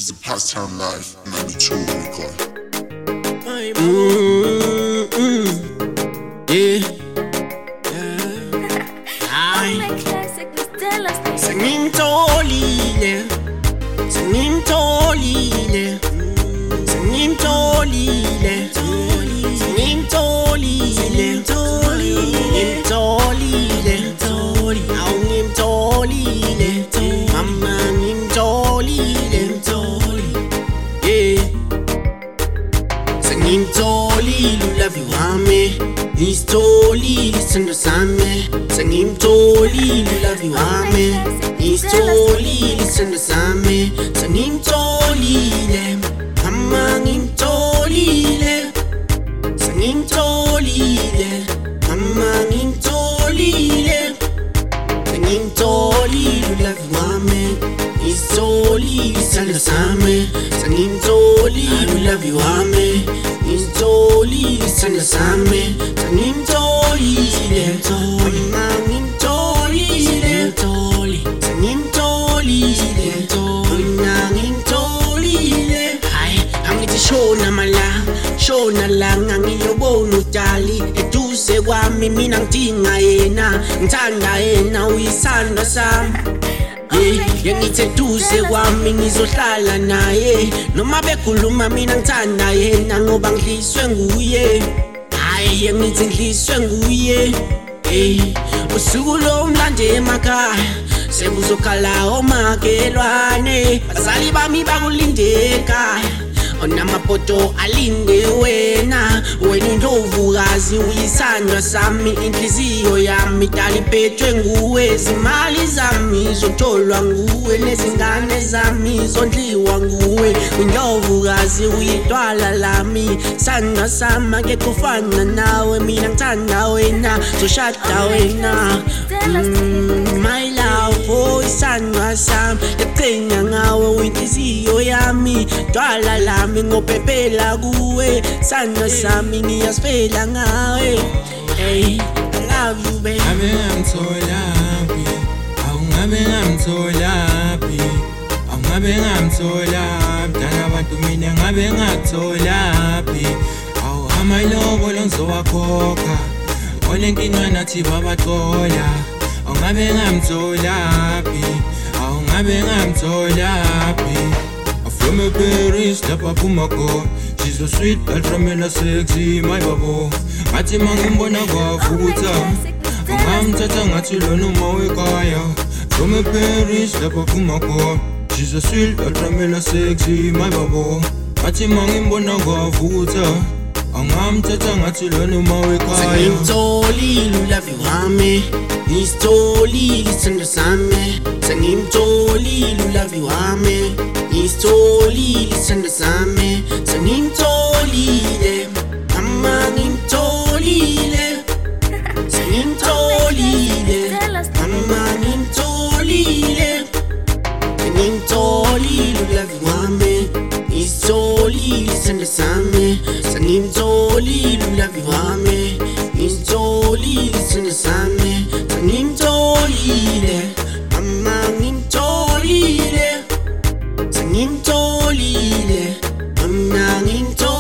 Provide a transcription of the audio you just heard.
It's a pastime life, 92 record. Sengimtholile, sengimtholile, sengimtholile, sengimtholile, ngimtholile, awu ngimtholile, mama ngimtholile, yeah. Sengimtholile ulavi wami, ngistholile isithando sami. Sengimtholile ulavi wami, ngistholile isithando sami. Sengimtholile, mama ngimtholile. Sengimtholile, mama ngimtholile. Sengimtholile ulavi wami, ngistholile isithando sami. Sengimtholile ulavi wami, ngistholile isithando sami. Sengimtholile, mama ngimtholile. Sengimtholile, mina ngimtholile. Hayi, angithi shona mala, shona la ngangiyobona udali eduze kwami, mina ngidinga yena, ngithanda yena, uyisandwa sami. Yengithi eduze kwami ngizohlala naye, noma bekhuluma mina ngithanda yena ngoba ngidliswe nguye. Hayi yengithi ngidliswe nguye. Usuku lo mlande emakhaya sekuzokhala omakhelwane, bazali bami bakulinde ekhaya, onamapoto alinde wena. Wena indlovukazi uyisandwa sami, inhliziyo yami idala iphethwe nguwe. Izimali zami zotholwa nguwe, nezingane zami zondliwa nguwe. Indlovukazi uyidwala lami, sandwa sami akekho ofana nawe. Mina ngithanda wena, zoshada wena, my love, oh isandwa sami. Ngiyaqhenya ngawe, uyinhliziyo yami, dwala lami ngophephela kuwe. Sandwa sami ngiyasifela ngawe. Hey, I love you baby. Ngabe ngamtholaphi, awungabe ngamtholaphi, awungabe ngamtholaphi, dala abantu mina ngabe ngakutholaphi. Awu amalobolo ngizowakhokha, olenkinga nathi babaxola. Awungabe ngamtholaphi, awungabe ngamtholaphi. From a Paris, lapha phuma khona. She's so sweet, ultra sexy, my babo. Ngathi mangimbona kwavutha, angamthatha ngathi lona uma wekhaya. From a Paris, lapha phuma khona. She's so sweet, ultra sexy, my babo. Ngathi mangimbona kwavutha, angamthatha ngathi lona uma wekhaya. Sengimtholile ulavi wami, ngistholile isithando sami. Sengimtholile ulavi wami, ngistholile isithando sami. Sengimtholile, mama ngimtholile. Sengimtholile, mama ngimtholile. Sengimtholile ulavi wami, ngistholile isithando sami. Sengimtholile ulavi wami, ngistholile isithando sami. Sengimtholile, mama ngimtholile. Sengimtholile, mama ngimtholile.